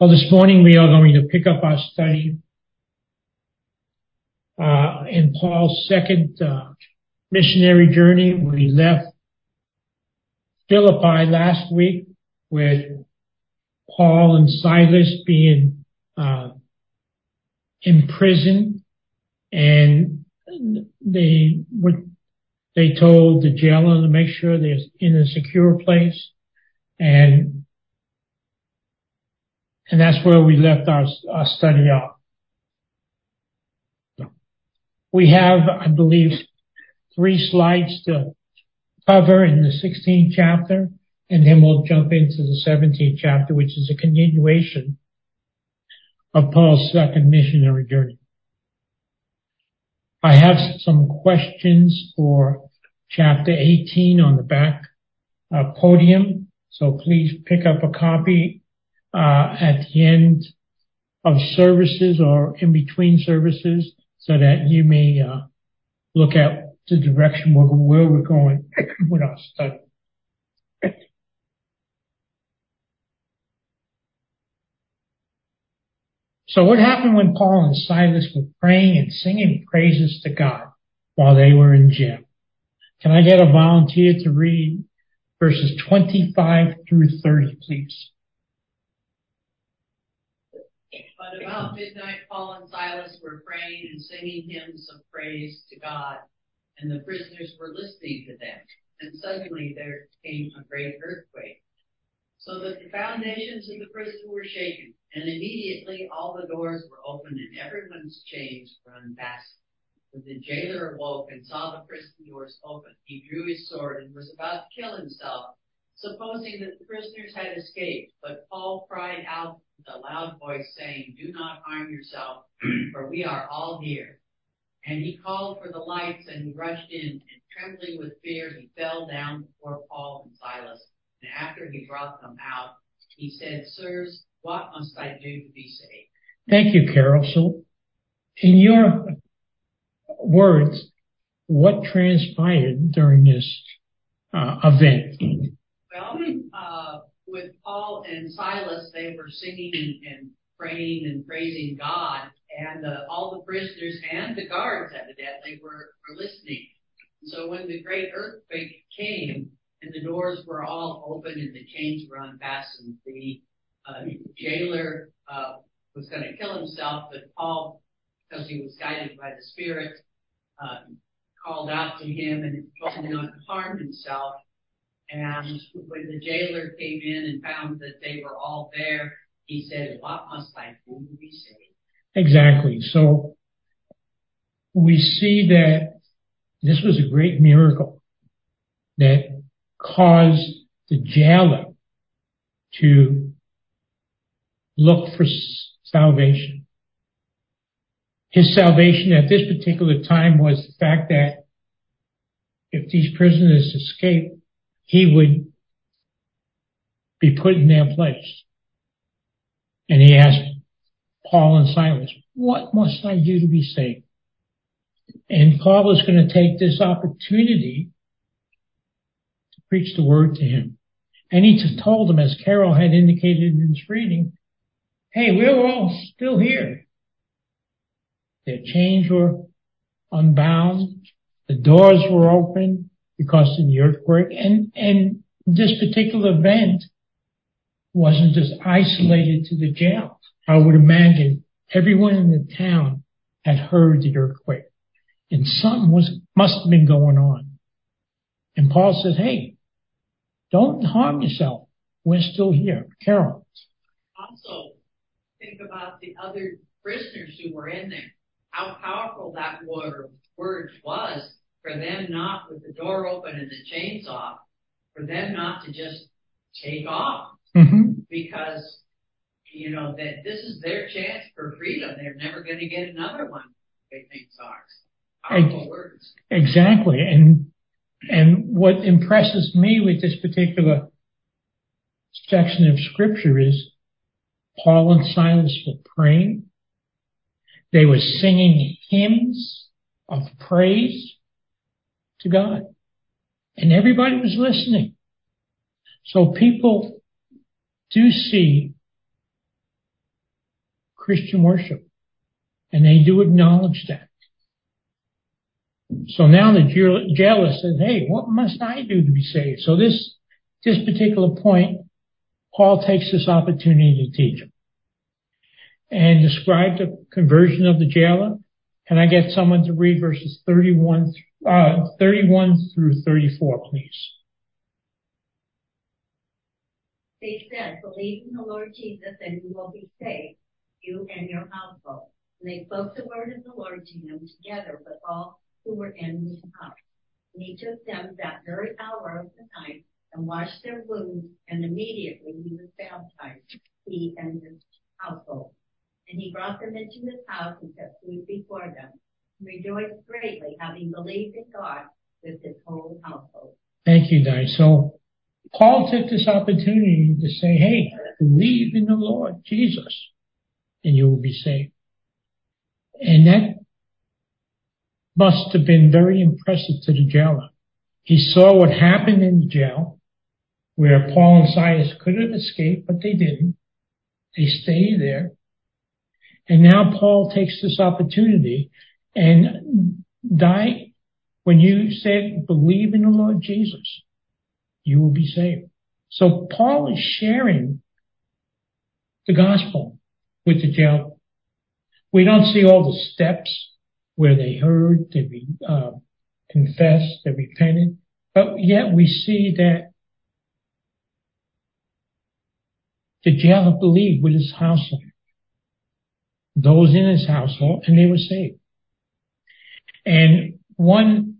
Well, this morning we are going to pick up our study in Paul's second missionary journey. We left Philippi last week with Paul and Silas being imprisoned, and they told the jailer to make sure they're in a secure place, and that's where we left our study off. We have, I believe, 3 slides to cover in the 16th chapter, and then we'll jump into the 17th chapter, which is a continuation of Paul's second missionary journey. I have some questions for chapter 18 on the back podium, so please pick up a copy at the end of services or in between services so that you may look at the direction where we're going with our study. So what happened when Paul and Silas were praying and singing praises to God while they were in jail? Can I get a volunteer to read verses 25 through 30, please? But about midnight, Paul and Silas were praying and singing hymns of praise to God, and the prisoners were listening to them. And suddenly there came a great earthquake, so that the foundations of the prison were shaken, and immediately all the doors were opened and everyone's chains were unfastened. When the jailer awoke and saw the prison doors open, he drew his sword and was about to kill himself, supposing that the prisoners had escaped. But Paul cried out with a loud voice, saying, "Do not harm yourself, for we are all here." And he called for the lights, and he rushed in, and trembling with fear, he fell down before Paul and Silas. And after he brought them out, he said, "Sirs, what must I do to be saved?" Thank you, Carol. So, in your words, what transpired during this event? Well, with Paul and Silas, they were singing and praying and praising God, and all the prisoners and the guards evidently were listening. So when the great earthquake came and the doors were all open and the chains were unfastened, the jailer was going to kill himself, but Paul, because he was guided by the Spirit, called out to him and told him not to harm himself. And when the jailer came in and found that they were all there, he said, "What must I do to be saved?" Exactly. So we see that this was a great miracle that caused the jailer to look for salvation. His salvation at this particular time was the fact that if these prisoners escaped, he would be put in their place. And he asked Paul and Silas, "What must I do to be saved?" And Paul is going to take this opportunity to preach the word to him. And he told them, as Carol had indicated in his reading, "Hey, we're all still here." Their chains were unbound. The doors were open because of the earthquake. And this particular event wasn't just isolated to the jail. I would imagine everyone in the town had heard the earthquake. And something must have been going on. And Paul says, "Hey, don't harm yourself. We're still here." Carol. Also, think about the other prisoners who were in there. How powerful that word was for them not, with the door open and the chains off, for them not to just take off. Mm-hmm. Because, that this is their chance for freedom. They're never going to get another one. They think ours. Powerful words. Exactly. And what impresses me with this particular section of scripture is Paul and Silas were praying. They were singing hymns of praise to God. And everybody was listening. So people do see Christian worship. And they do acknowledge that. So now the jailer says, hey, what must I do to be saved? So this particular point, Paul takes this opportunity to teach him and describe the conversion of the jailer. Can I get someone to read verses 31 through 34, please? They said, believe in the Lord Jesus and you will be saved, you and your household. And they spoke the word of the Lord to him together with all who were in his house. And he took them that very hour of the night and washed their wounds, and immediately he was baptized, he and his household. And he brought them into his house and set food before them, and rejoiced greatly, having believed in God with his whole household. Thank you, Di. So Paul took this opportunity to say, hey, believe in the Lord Jesus, and you will be saved. And that must have been very impressive to the jailer. He saw what happened in the jail, where Paul and Silas could have escaped, but they didn't. They stayed there. And now Paul takes this opportunity. And Di, when you said, believe in the Lord Jesus, you will be saved. So Paul is sharing the gospel with the jailer. We don't see all the steps where they heard, they confessed, they repented, but yet we see that the jailer believed with his household, those in his household, and they were saved. And one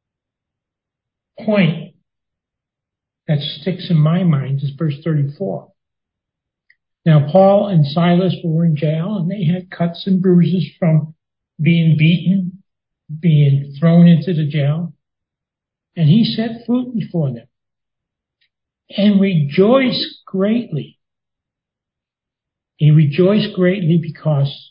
point that sticks in my mind is verse 34. Now, Paul and Silas were in jail, and they had cuts and bruises from being beaten, being thrown into the jail. And he set food before them and rejoiced greatly. He rejoiced greatly because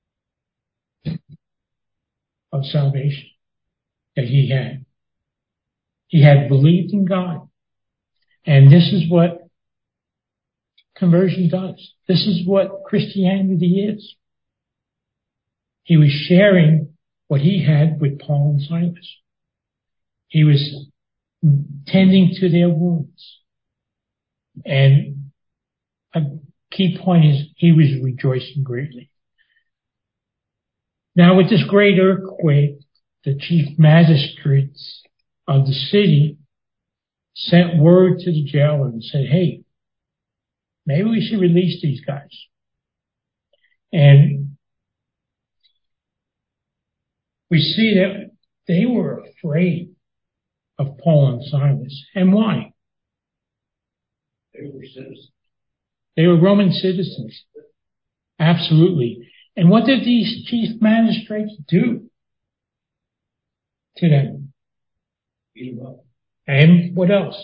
of salvation that he had. He had believed in God. And this is what conversion does. This is what Christianity is. He was sharing what he had with Paul and Silas. He was tending to their wounds. And a key point is he was rejoicing greatly. Now with this great earthquake, the chief magistrates of the city sent word to the jailer and said, hey, maybe we should release these guys. And we see that they were afraid of Paul and Silas. And why? They were citizens. They were Roman citizens. Absolutely. And what did these chief magistrates do to them? Beat them up. And what else?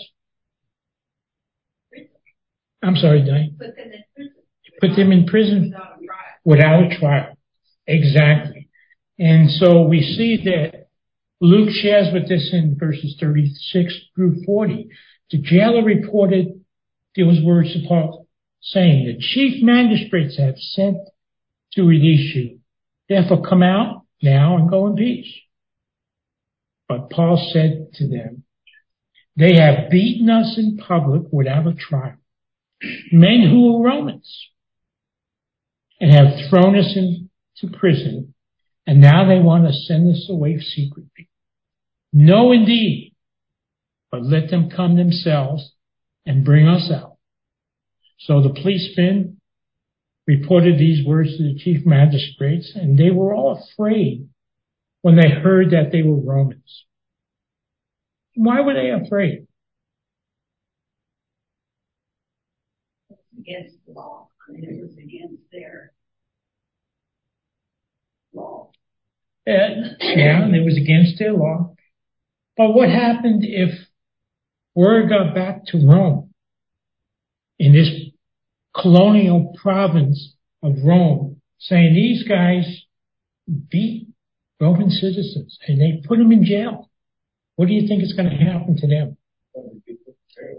I'm sorry, Diane. Put them in prison. Put them in prison Without a trial. without a trial. Exactly. And so we see that Luke shares with us in verses 36 through 40. The jailer reported those words to Paul, saying, the chief magistrates have sent to release you. Therefore come out now and go in peace. But Paul said to them, they have beaten us in public without a trial. Men who are Romans, and have thrown us into prison, and now they want to send us away secretly. No, indeed, but let them come themselves and bring us out. So the policemen reported these words to the chief magistrates, and they were all afraid when they heard that they were Romans. Why were they afraid? Against the law. I mean, it was against their law. Yeah, it was against their law. But what happened if word got back to Rome, in this colonial province of Rome, saying these guys beat Roman citizens and they put them in jail? What do you think is going to happen to them?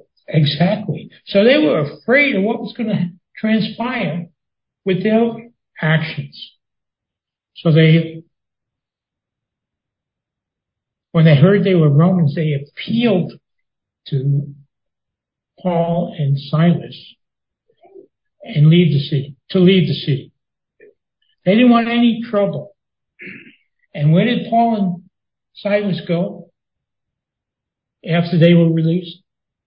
Exactly. So they were afraid of what was going to transpire with their actions. So when they heard they were Romans, they appealed to Paul and Silas and leave the city. They didn't want any trouble. And where did Paul and Silas go after they were released?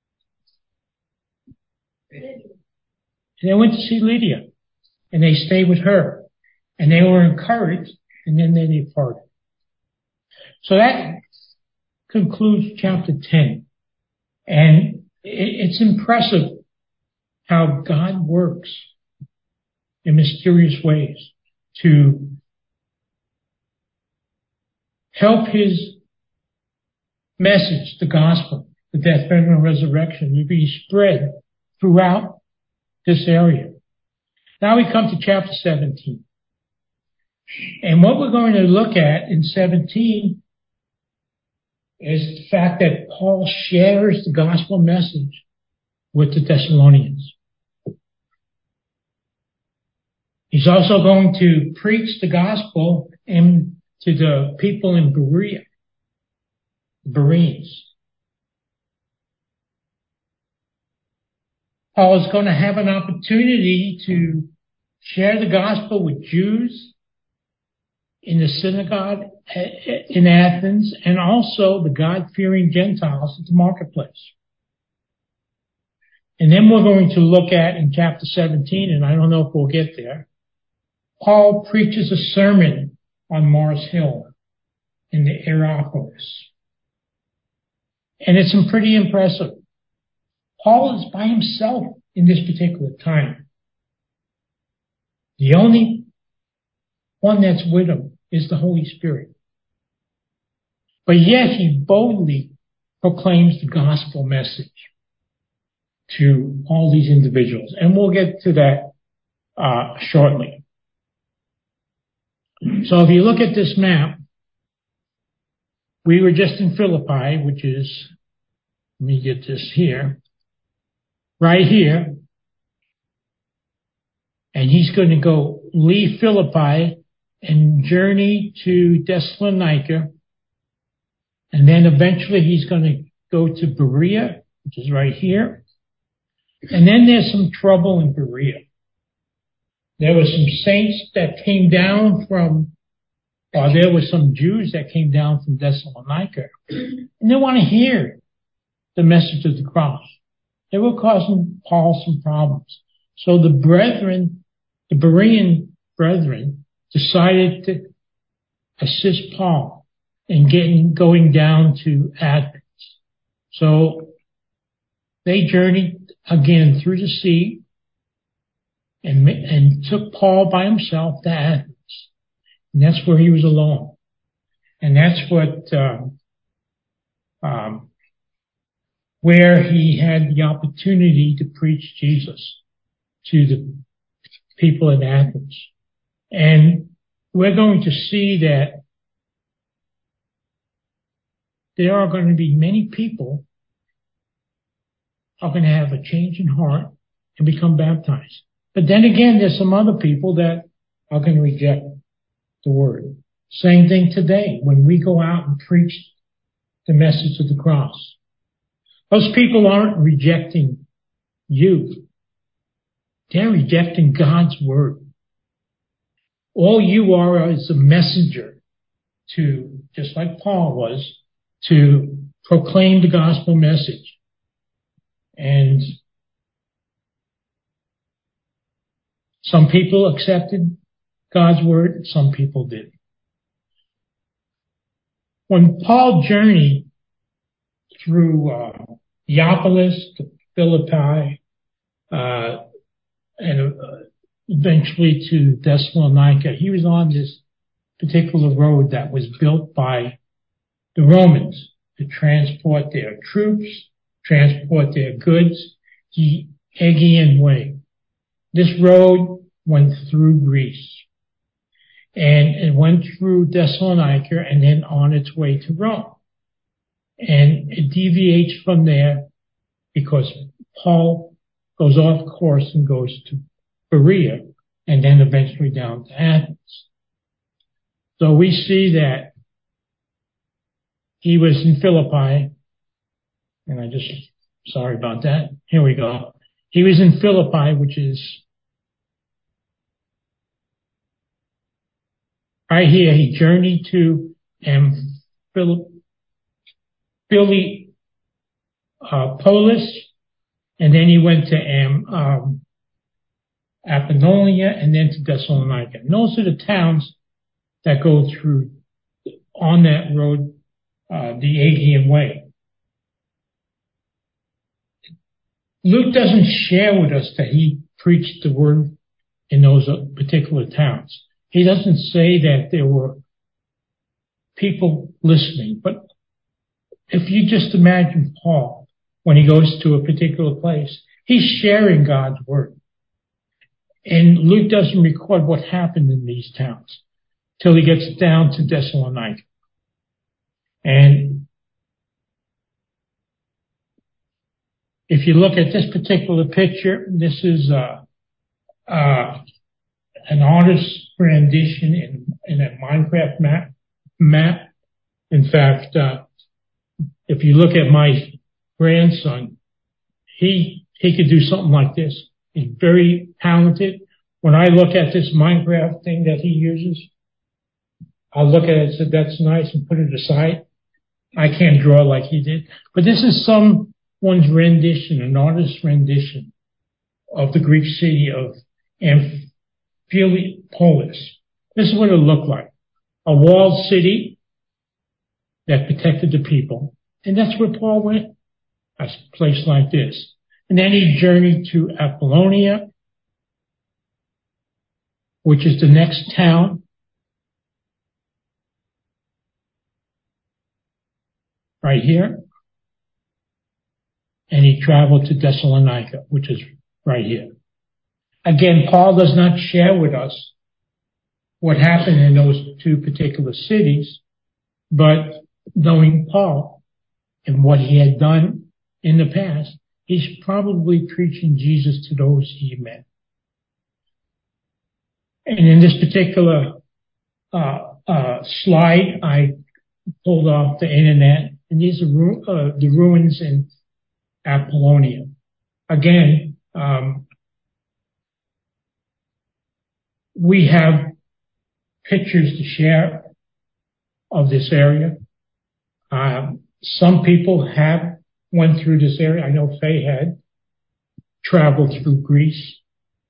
They went to see Lydia, and they stayed with her, and they were encouraged, and then they departed. So that concludes chapter 10. And it's impressive how God works in mysterious ways to help his message, the gospel, the death, burial, and resurrection, to be spread throughout this area. Now we come to chapter 17. And what we're going to look at in 17 is the fact that Paul shares the gospel message with the Thessalonians. He's also going to preach the gospel to the people in Berea, the Bereans. Paul is going to have an opportunity to share the gospel with Jews in the synagogue in Athens, and also the God-fearing Gentiles at the marketplace. And then we're going to look at in chapter 17, and I don't know if we'll get there, Paul preaches a sermon on Mars Hill in the Areopagus. And it's pretty impressive. Paul is by himself in this particular time. The only one that's with him is the Holy Spirit. But yet he boldly proclaims the gospel message to all these individuals. And we'll get to that shortly. So if you look at this map, we were just in Philippi, which is, let me get this here, right here. And he's going to go leave Philippi and journey to Thessalonica. And then eventually he's going to go to Berea, which is right here. And then there's some trouble in Berea. There were some saints that came down there were some Jews that came down from Thessalonica. And they want to hear the message of the cross. They were causing Paul some problems. So the Berean brethren, decided to assist Paul in going down to Athens. So they journeyed again through the sea and took Paul by himself to Athens. And that's where he was alone. And that's where he had the opportunity to preach Jesus to the people in Athens. And we're going to see that there are going to be many people who are going to have a change in heart and become baptized. But then again, there's some other people that are going to reject the word. Same thing today when we go out and preach the message of the cross. Those people aren't rejecting you. They're rejecting God's word. All you are is a messenger to, just like Paul was, to proclaim the gospel message. And some people accepted God's word, some people didn't. When Paul journeyed through Neapolis to Philippi, and eventually to Thessalonica, he was on this particular road that was built by the Romans to transport their troops, transport their goods, the Aegean Way. This road went through Greece, and it went through Thessalonica and then on its way to Rome. And it deviates from there because Paul goes off course and goes to Berea, and then eventually down to Athens. So we see that he was in Philippi, and sorry about that. Here we go. He was in Philippi, which is right here. He journeyed to Polis, and then he went to Apollonia, and then to Thessalonica. And those are the towns that go through on that road, the Aegean Way. Luke doesn't share with us that he preached the word in those particular towns. He doesn't say that there were people listening. But if you just imagine Paul, when he goes to a particular place, he's sharing God's word. And Luke doesn't record what happened in these towns till he gets down to Thessalonica. And if you look at this particular picture, this is an artist's rendition in a Minecraft map. In fact, if you look at my grandson, he could do something like this. He's very talented. When I look at this Minecraft thing that he uses, I'll look at it and say, that's nice, and put it aside. I can't draw like he did. But this is someone's rendition, an artist's rendition of the Greek city of Amphipolis. This is what it looked like. A walled city that protected the people. And that's where Paul went, a place like this. And then he journeyed to Apollonia, which is the next town. Right here. And he traveled to Thessalonica, which is right here. Again, Paul does not share with us what happened in those two particular cities, but knowing Paul and what he had done in the past, he's probably preaching Jesus to those he met. And in this particular slide, I pulled off the internet, and these are the ruins in Apollonia. Again, we have pictures to share of this area. Some people have went through this area. I know Faye had traveled through Greece.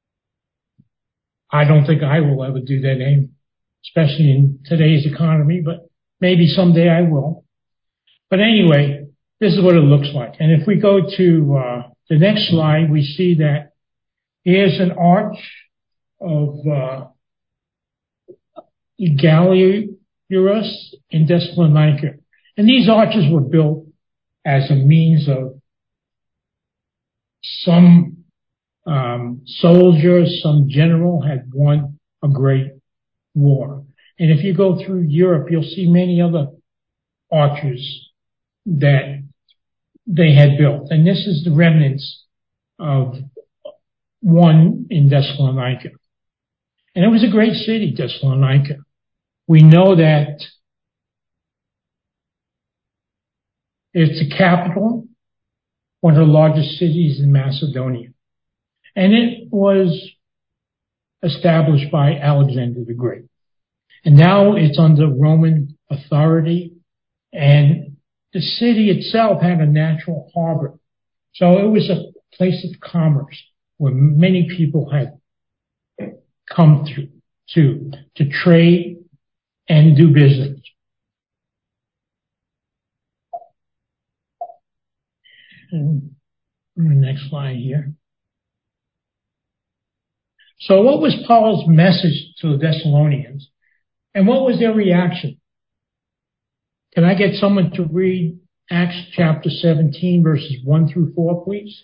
I don't think I will ever do that, especially in today's economy, but maybe someday I will. But anyway, this is what it looks like. And if we go to the next slide, we see that here's an arch of Galliurus in Thessalonica. And these arches were built as a means of some soldier, some general had won a great war. And if you go through Europe, you'll see many other arches that they had built. And this is the remnants of one in Thessalonica. And it was a great city, Thessalonica. We know that it's the capital, one of the largest cities in Macedonia. And it was established by Alexander the Great. And now it's under Roman authority, and the city itself had a natural harbor. So it was a place of commerce where many people had come through to trade and do business. And the next slide here. So what was Paul's message to the Thessalonians? And what was their reaction? Can I get someone to read Acts chapter 17, verses 1 through 4, please?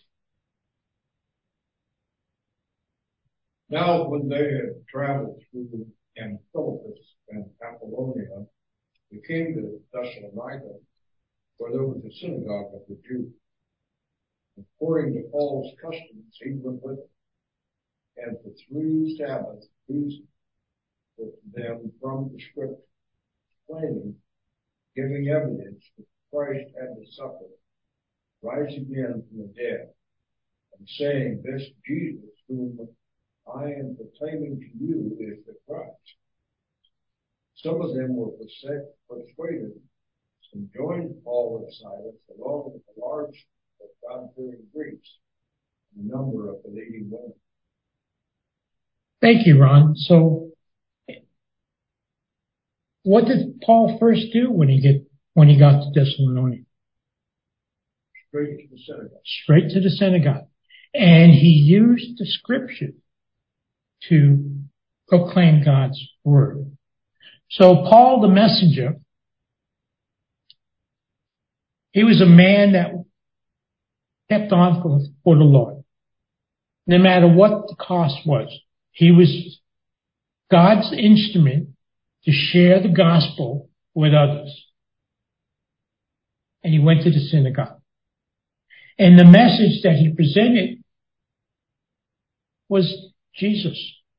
Now, when they had traveled through Amphipolis and Apollonia, they came to Thessalonica, where there was a synagogue of the Jews. According to Paul's customs, he went with them. And for 3 Sabbaths reasoned with them from the scripture, explaining, giving evidence that Christ had to suffer, rise again from the dead, and saying, this Jesus whom I am proclaiming to you is the Christ. Some of them were persuaded and joined Paul and Silas along with a large of God-fearing Greeks and a number of believing women. Thank you, Ron. So, what did Paul first do when he got to Thessalonica? Straight to the synagogue. Straight to the synagogue. And he used the scripture to proclaim God's word. So Paul the messenger, he was a man that kept on for the Lord. No matter what the cost was. He was God's instrument to share the gospel with others. And he went to the synagogue. And the message that he presented was Jesus.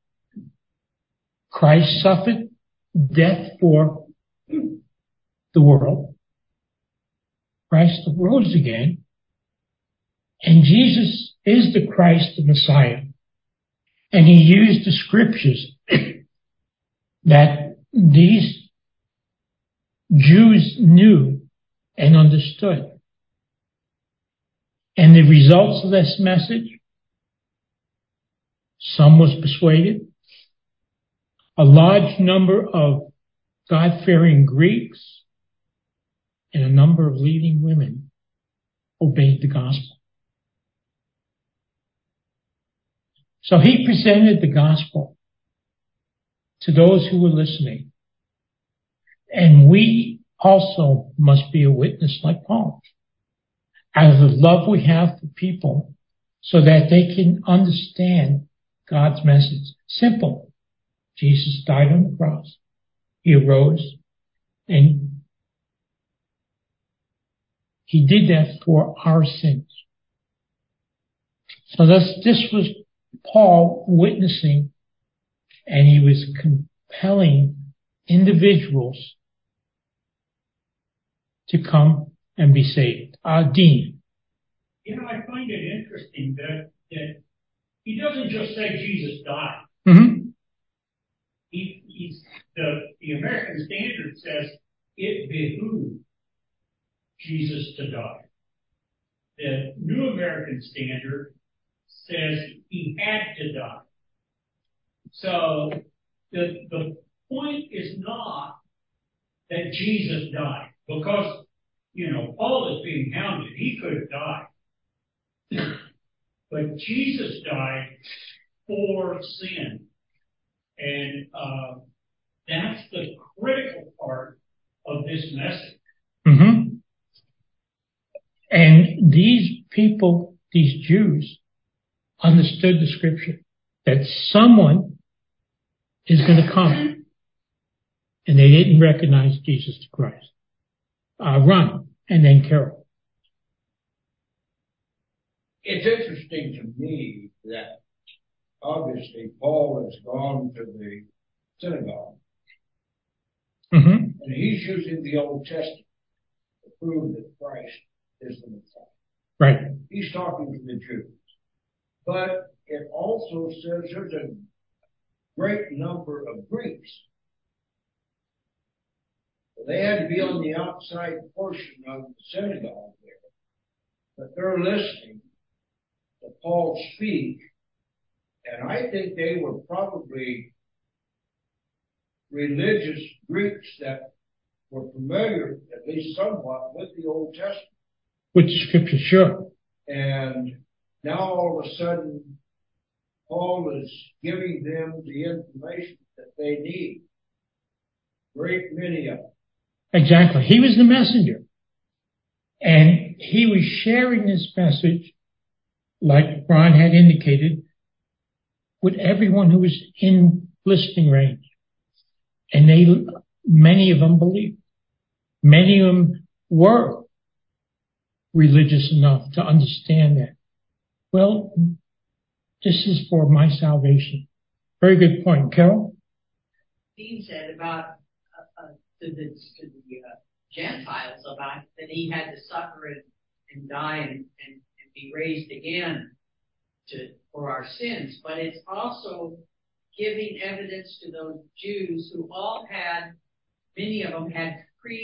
Christ suffered death for the world. Christ rose again. And Jesus is the Christ, the Messiah. And he used the scriptures that these Jews knew and understood. And the results of this message, some was persuaded. A large number of God-fearing Greeks and a number of leading women obeyed the gospel. So he presented the gospel to those who were listening. And we also must be a witness like Paul. Out of the love we have for people so that they can understand God's message. Simple. Jesus died on the cross. He arose and he did that for our sins. So this was Paul witnessing, and he was compelling individuals to come and be saved. Dean. I find it interesting that he doesn't just say Jesus died. Mm-hmm. The American Standard says it behooved Jesus to die. The New American Standard says he had to die. So the point is not that Jesus died, because, Paul is being hounded. He could have died. But Jesus died for sin. And that's the critical part of this message. Mm-hmm. And these people, these Jews, understood the scripture that someone is going to come. And they didn't recognize Jesus Christ. Ron, and then Carol. It's interesting to me that obviously Paul has gone to the synagogue. Mm-hmm. And he's using the Old Testament to prove that Christ is the Messiah. Right. He's talking to the Jews. But it also says there's a great number of Greeks. So they had to be on the outside portion of the synagogue there. But they're listening to Paul speak. And I think they were probably religious Greeks that were familiar, at least somewhat, with the Old Testament. With the scripture, sure. And now all of a sudden, Paul is giving them the information that they need. Great many of them. Exactly. He was the messenger. And he was sharing this message, like Ron had indicated, with everyone who was in listening range. And many of them believed. Many of them were religious enough to understand that. Well, This is for my salvation. Very good point. Carol? Dean said about to the Gentiles about that he had to suffer and die and be raised again for our sins. But it's also giving evidence to those Jews who all had, many of them had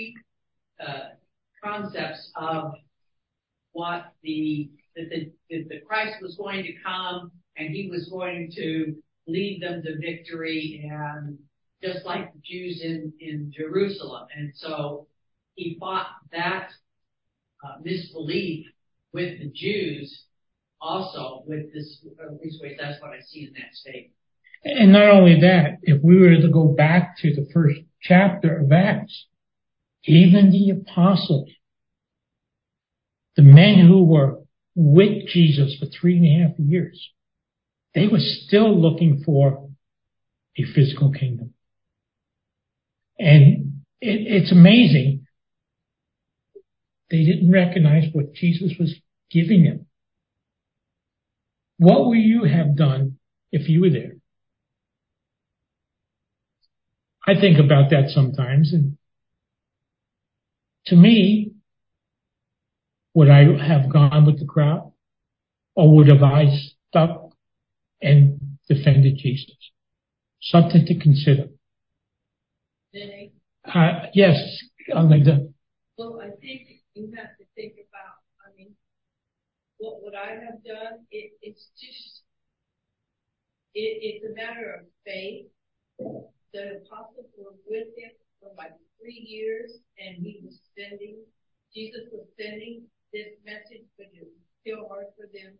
concepts of what the Christ was going to come and he was going to lead them to victory, and just like the Jews in Jerusalem. And so he fought that misbelief with the Jews also with this, at least that's what I see in that statement. And not only that, if we were to go back to the first chapter of Acts, even the apostles, the men who were with Jesus for 3.5 years, they were still looking for a physical kingdom. And it's amazing. They didn't recognize what Jesus was giving them. What would you have done if you were there? I think about that sometimes, and to me, would I have gone with the crowd, or would have I stuck and defended Jesus? Something to consider. Vinny? Yes, Linda. Well, I think you have to think about, what would I have done? It's a matter of faith. The apostles were with him for like 3 years, and Jesus was sending this message, but it was still hard for them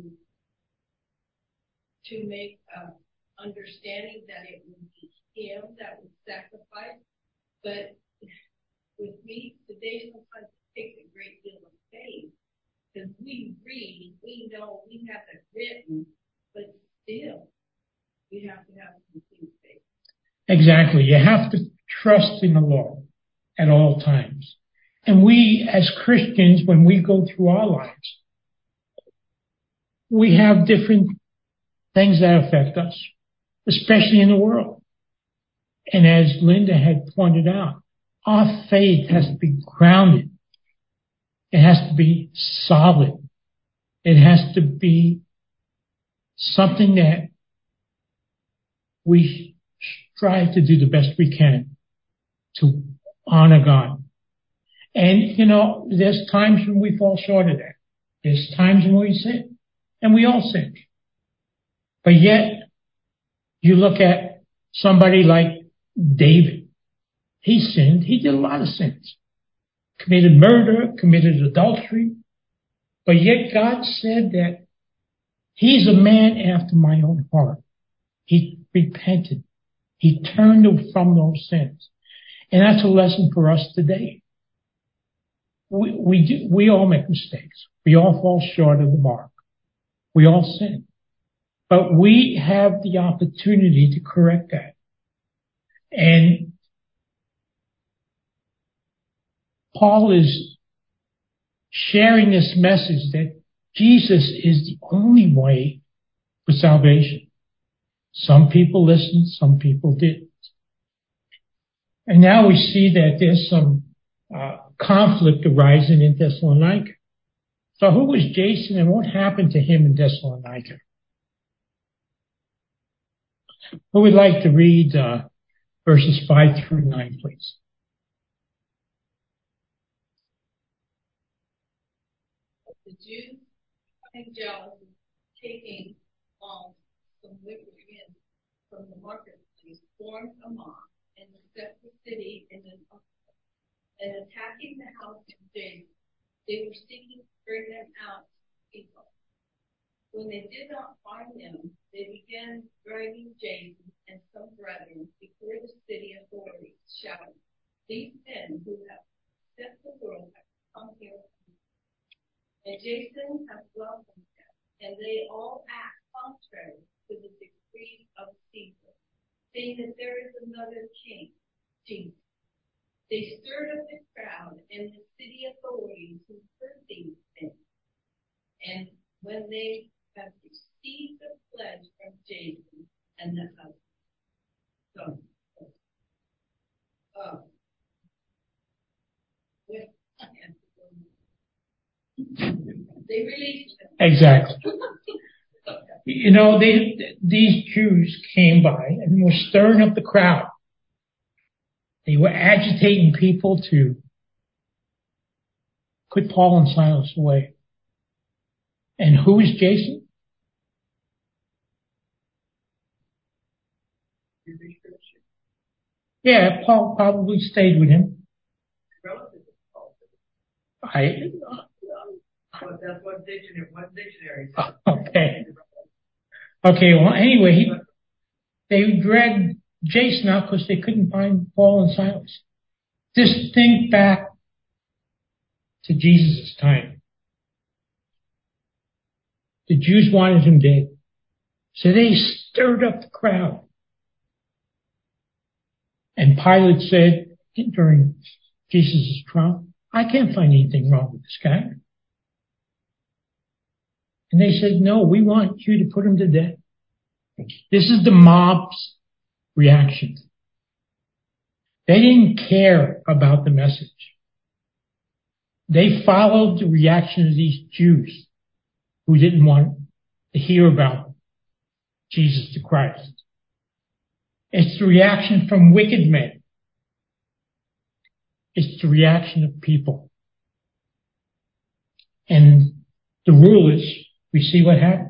to make understanding that it would be him that would sacrifice. But with me today, sometimes it takes a great deal of faith, because we read, we know, we have it written, but still, we have to have complete faith. Exactly. You have to trust in the Lord at all times. And we, as Christians, when we go through our lives, we have different things that affect us, especially in the world. And as Linda had pointed out, our faith has to be grounded. It has to be solid. It has to be something that we strive to do the best we can to honor God. And, there's times when we fall short of that. There's times when we sin. And we all sin. But yet, you look at somebody like David. He sinned. He did a lot of sins. Committed murder, committed adultery. But yet God said that he's a man after my own heart. He repented. He turned from those sins. And that's a lesson for us today. We all make mistakes. We all fall short of the mark. We all sin. But we have the opportunity to correct that. And Paul is sharing this message that Jesus is the only way for salvation. Some people listened, some people didn't. And now we see that there's some conflict arising in Thessalonica. So who was Jason and what happened to him in Thessalonica? Who would like to read verses 5 through 9, please? The Jews, becoming jealous, taking some wicked men from the marketplace, formed a mob and set the city in an uproar. And attacking the house of Jason, they were seeking to bring them out to people. When they did not find them, they began dragging Jason and some brethren before the city authorities, shouting, "These men who have set the world have come here. And Jason has welcomed them, and they all act contrary to the decree of Caesar, saying that there is another king, Jesus." They stirred up the crowd and the city authorities who heard these things. And when they have received the Jason and the son. They released him. Exactly. You know, these Jews came by and were stirring up the crowd. They were agitating people to put Paul and Silas away. And who is Jason? Yeah, Paul probably stayed with him. That's what dictionary says. Okay. Okay, well, anyway, they dragged Jason out because they couldn't find Paul and Silas. Just think back to Jesus' time. The Jews wanted him dead. So they stirred up the crowd. And Pilate said during Jesus' trial, I can't find anything wrong with this guy. And they said, no, we want you to put him to death. This is the mob's reaction. They didn't care about the message. They followed the reaction of these Jews who didn't want to hear about Jesus the Christ. It's the reaction from wicked men. It's the reaction of people. And the rulers, we see what happened.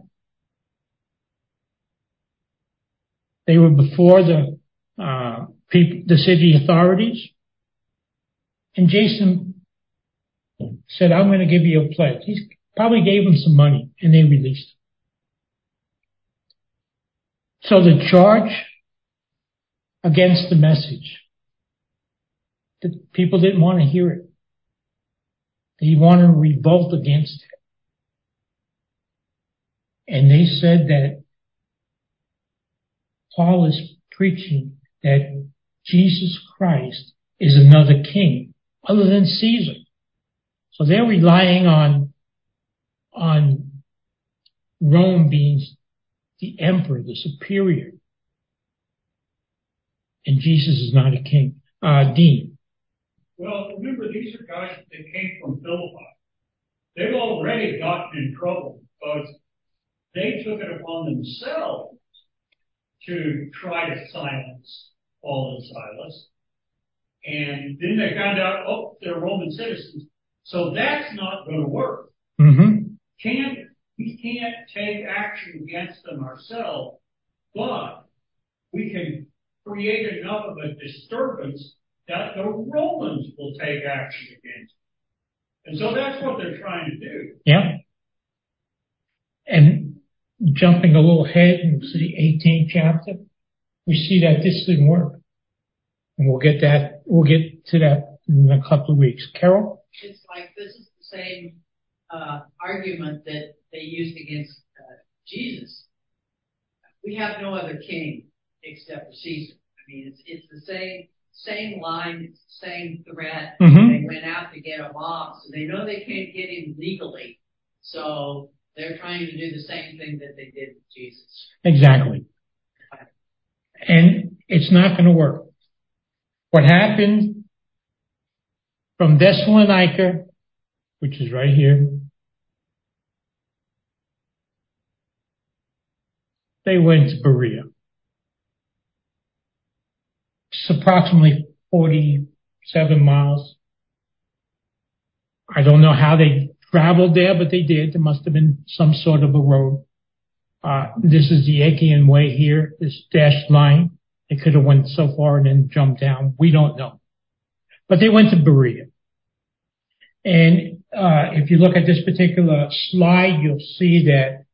They were before the city authorities. And Jason said, I'm going to give you a pledge. He probably gave them some money, and they released him. So the charge against the message, the people didn't want to hear it. They wanted to revolt against it. And they said that Paul is preaching that Jesus Christ is another king other than Caesar. So they're relying on Rome being the emperor, the superior. And Jesus is not a king. Dean. Well, remember, these are guys that came from Philippi. They've already gotten in trouble because they took it upon themselves to try to silence Paul and Silas. And then they found out, oh, they're Roman citizens. So that's not going to work. Mm-hmm. We can't take action against them ourselves, but we can create enough of a disturbance that the Romans will take action against them. And so that's what they're trying to do. Yeah. And jumping a little ahead into the 18th chapter, we see that this didn't work. And we'll get to that in a couple of weeks. Carol? It's like this is the same argument that they used against Jesus. We have no other king except for Caesar. I mean, it's the same line, it's the same threat. Mm-hmm. They went out to get a mob, so they know they can't get him legally. So they're trying to do the same thing that they did with Jesus. Exactly. And it's not going to work. What happened from Thessalonica, which is right here, they went to Berea. It's approximately 47 miles. I don't know how they traveled there, but they did. There must have been some sort of a road. This is the Achaean Way here, this dashed line. They could have went so far and then jumped down. We don't know. But they went to Berea. And if you look at this particular slide, you'll see that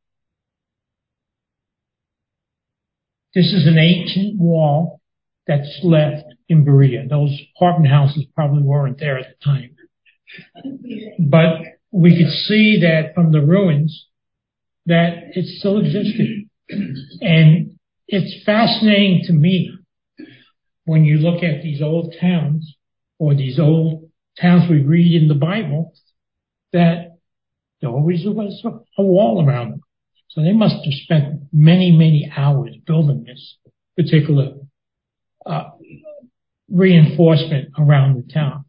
this is an ancient wall that's left in Berea. Those apartment houses probably weren't there at the time. But we could see that from the ruins that it still existed. And it's fascinating to me when you look at these old towns or these old towns we read in the Bible that there always was a wall around them. So they must have spent many, many hours building this particular reinforcement around the town.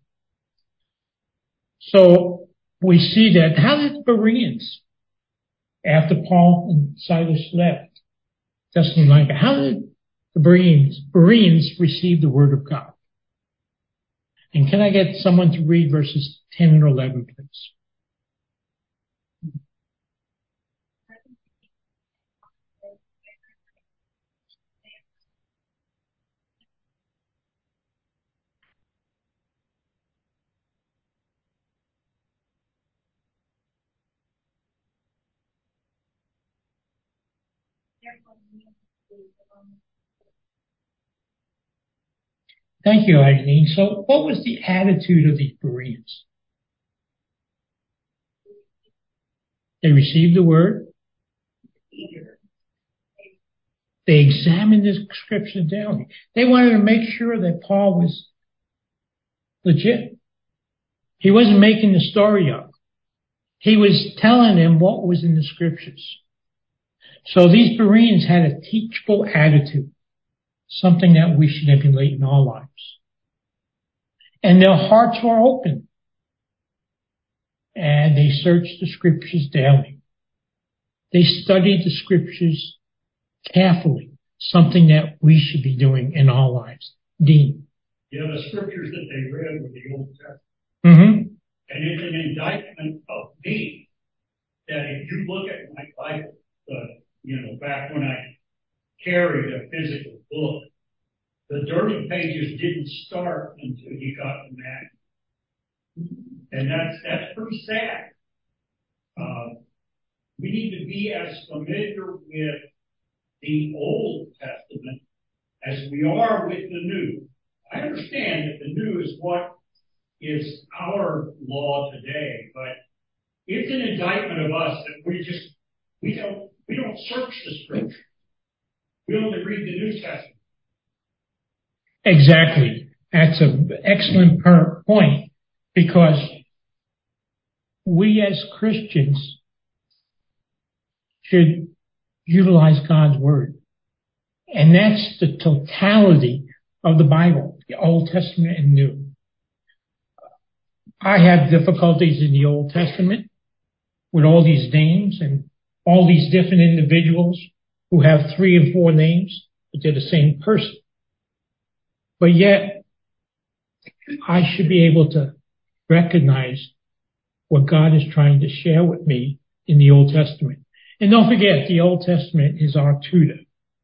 So we see that. How did the Bereans, after Paul and Silas left Thessalonica, how did the Bereans receive the word of God? And can I get someone to read verses 10 and 11, please? Thank you, Eileen. So what was the attitude of these Bereans? They received the word. They examined the scriptures daily. They wanted to make sure that Paul was legit. He wasn't making the story up. He was telling them what was in the scriptures. So these Bereans had a teachable attitude, something that we should emulate in our lives. And their hearts were open. And they searched the scriptures daily. They studied the scriptures carefully, something that we should be doing in our lives. Dean. Yeah, the scriptures that they read were the Old Testament. Mm-hmm. And it's an indictment of me that if you look at my Bible, back when I carried a physical book, the dirty pages didn't start until you got to Matthew. And that's pretty sad. We need to be as familiar with the Old Testament as we are with the New. I understand that the New is what is our law today, but it's an indictment of us that we don't search the scripture. We only read the New Testament. Exactly. That's an excellent point, because we as Christians should utilize God's word. And that's the totality of the Bible, the Old Testament and New. I have difficulties in the Old Testament with all these names and all these different individuals who have 3 and 4 names, but they're the same person. But yet, I should be able to recognize what God is trying to share with me in the Old Testament. And don't forget, the Old Testament is our tutor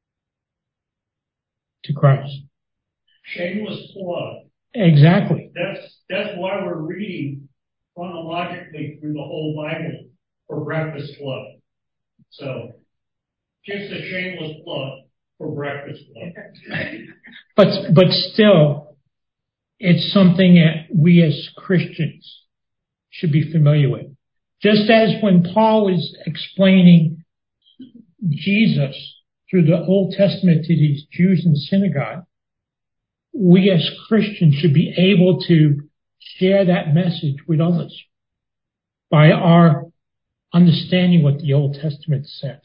to Christ. Shameless plug. Exactly. That's why we're reading chronologically through the whole Bible for Breakfast Club. So, just a shameless plug for Breakfast Club. But still, it's something that we as Christians should be familiar with. Just as when Paul was explaining Jesus through the Old Testament to these Jews in the synagogue, we as Christians should be able to share that message with others by our understanding what the Old Testament says.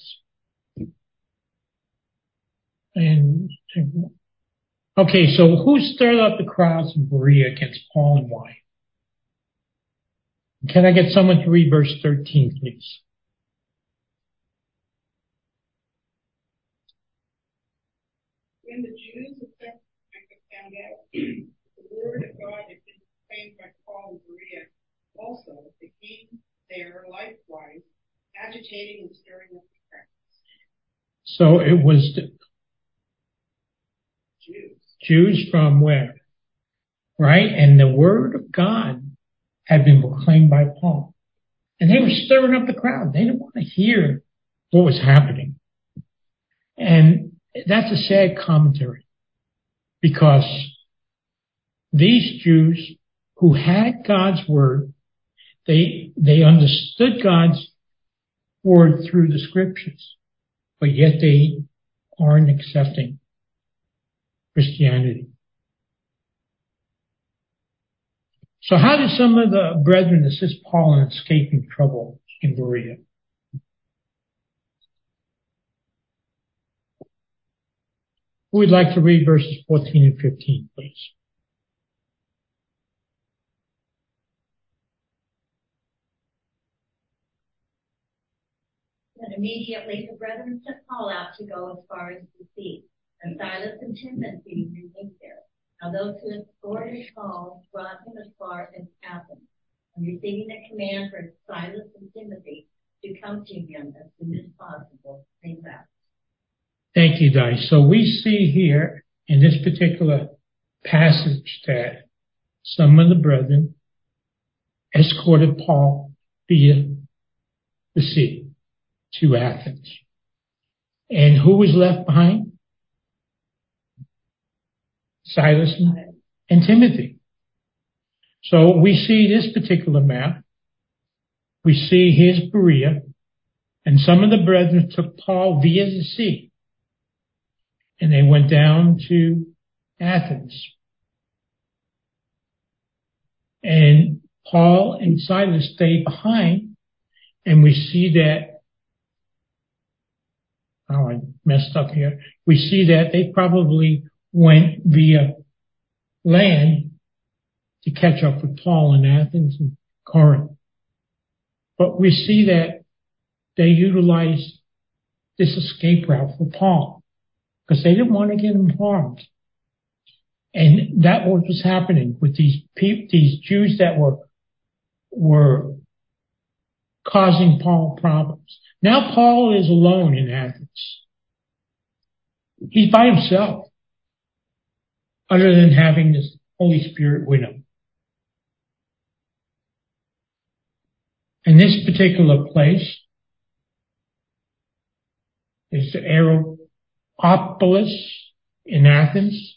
And okay, so who stirred up the crowds in Berea against Paul and why? Can I get someone to read verse 13, please? When the Jews of Thessalonica found out the word of God had been proclaimed by Paul and Berea, also they came there likewise, agitating and stirring up the crowds. So it was the Jews from where? Right? And the word of God had been proclaimed by Paul. And they were stirring up the crowd. They didn't want to hear what was happening. And that's a sad commentary, because these Jews who had God's word, they understood God's word through the scriptures, but yet they aren't accepting Christianity. So how did some of the brethren assist Paul in escaping trouble in Berea? Who would like to read verses 14 and 15, please? And immediately the brethren sent Paul out to go as far as the sea, and Silas and Timothy remained there. Now those who had escorted Paul brought him as far as Athens, and receiving a command for Silas and Timothy to come to him as soon as possible, they left. Thank you, Di. So we see here in this particular passage that some of the brethren escorted Paul via the sea to Athens. And who was left behind? Silas and Timothy. So we see this particular map. We see here's Berea, and some of the brethren took Paul via the sea, and they went down to Athens. And Paul and Silas stayed behind, and we see that, oh, I messed up here. We see that they probably went via land to catch up with Paul in Athens and Corinth. But we see that they utilized this escape route for Paul because they didn't want to get him harmed. And that was happening with these Jews that were causing Paul problems. Now Paul is alone in Athens. He's by himself, other than having this Holy Spirit with him. In this particular place is the Areopagus in Athens,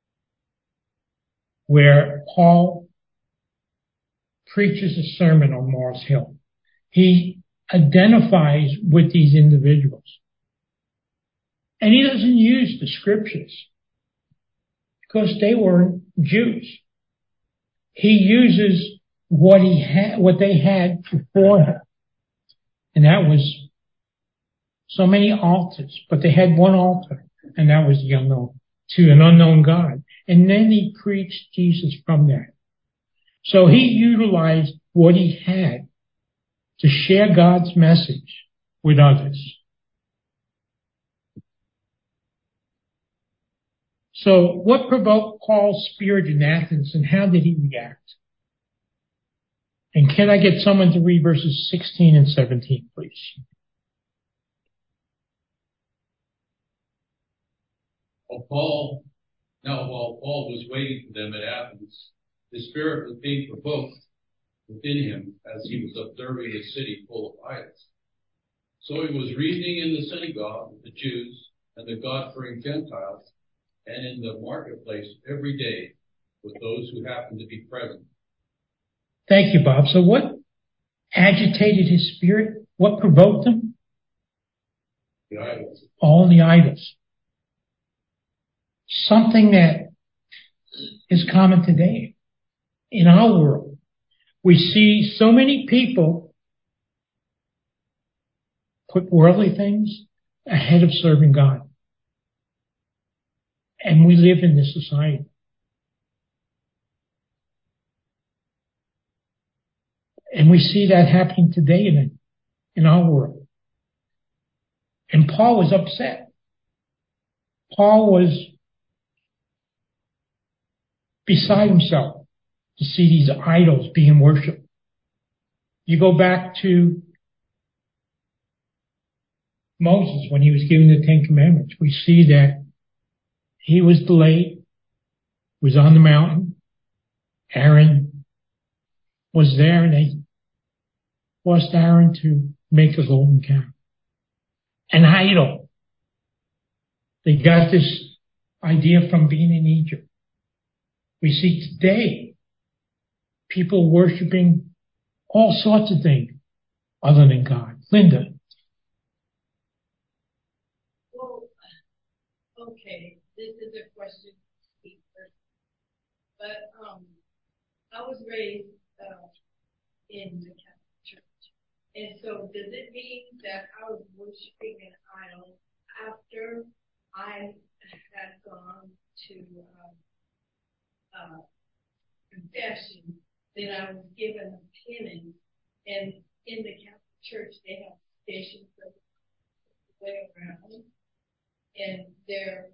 where Paul preaches a sermon on Mars Hill. He identifies with these individuals. And he doesn't use the scriptures because they weren't Jews. He uses what they had before him. And that was so many altars, but they had one altar, and that was the unknown, to an unknown God. And then he preached Jesus from there. So he utilized what he had to share God's message with others. So what provoked Paul's spirit in Athens, and how did he react? And can I get someone to read verses 16 and 17, please? While Paul was waiting for them at Athens, his spirit was being provoked within him as he was observing the city full of idols. So he was reasoning in the synagogue with the Jews and the God-fearing Gentiles, and in the marketplace every day with those who happened to be present. Thank you, Bob. So what agitated his spirit? What provoked him? The idols. All the idols. Something that is common today in our world. We see so many people put worldly things ahead of serving God. And we live in this society. And we see that happening today in our world. And Paul was upset. Paul was beside himself to see these idols being worshipped. You go back to Moses when he was given the Ten Commandments. We see that he was delayed, was on the mountain. Aaron was there, and they forced Aaron to make a golden calf. An idol. They got this idea from being in Egypt. We see today people worshiping all sorts of things other than God. Linda. Well, okay, this is a question to speak first. But I was raised in the Catholic Church. And so does it mean that I was worshiping an idol after I had gone to confession, then I was given a penance. And in the Catholic Church, they have stations of the way around, and they're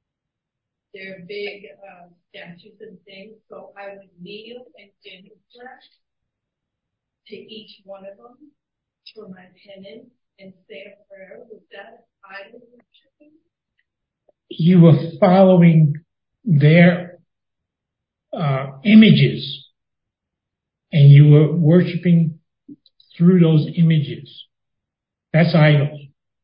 big statues and things. So I would kneel and genuflect to each one of them for my penance and say a prayer. Was that idol worshiping? You were following their images, and you were worshiping through those images. That's idols.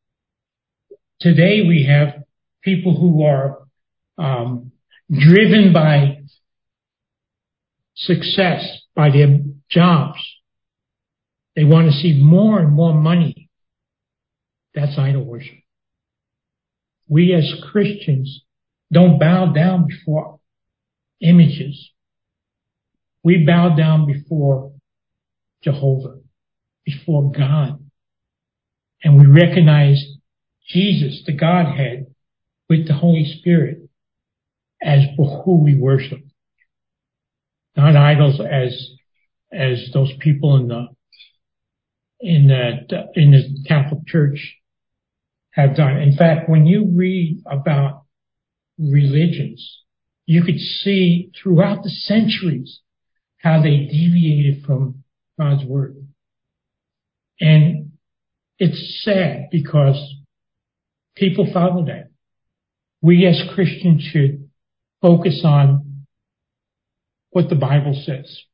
Today we have people who are driven by success, by their jobs. They want to see more and more money. That's idol worship. We as Christians don't bow down before images. We bow down before Jehovah, before God. And we recognize Jesus, the Godhead, with the Holy Spirit as who we worship. Not idols as those people in the Catholic Church have done. In fact, when you read about religions, you could see throughout the centuries how they deviated from God's word. And it's sad because people follow that. We as Christians should focus on what the Bible says.